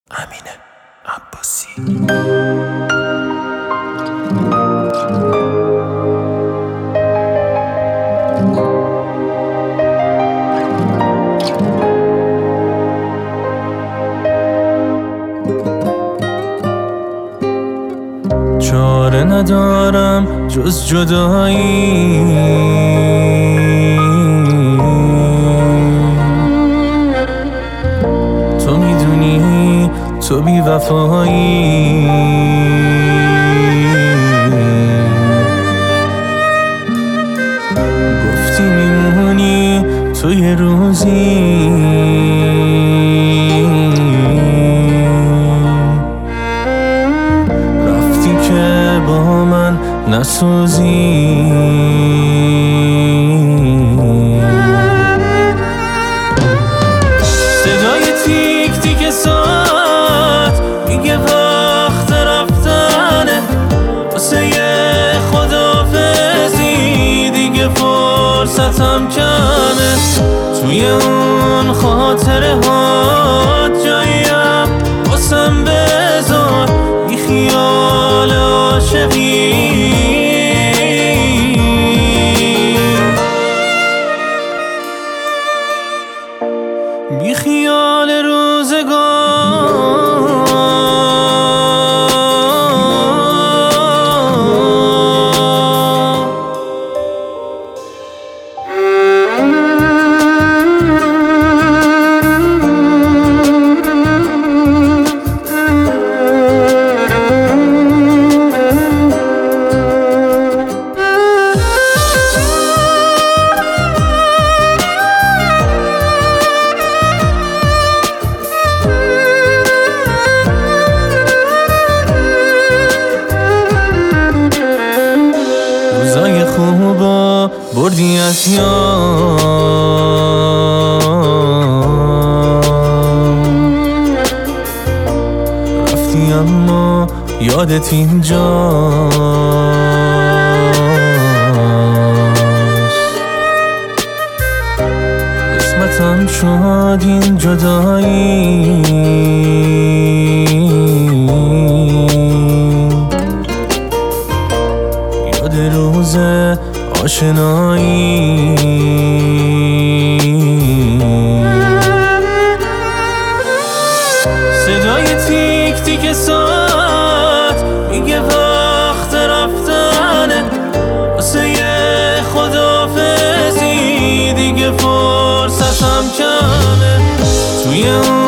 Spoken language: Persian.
امین عباسی. چاره ندارم جز جدایی، تو میدونی تو بی وفایی. گفتی میمونی تو یه روزی، رفتی که با من نسوزی. صدای تیک تیک ساعت میگه وقت رفتنه، واسه یه خداحافظی دیگه فرصتم کمه. توی اون خاطره ها جاییم واسم بذار، بی خیال عاشقی، بی خیال روزگار. روزای خوبا بردی از یاد، رفتی اما یادت اینجاست. قسمتم شد این جدایی، یاد روز آشنایی. صدای تیک تیک ساعت میگه وقت رفتنه، واسه یه خداحافظی دیگه فرصتم کمه. توی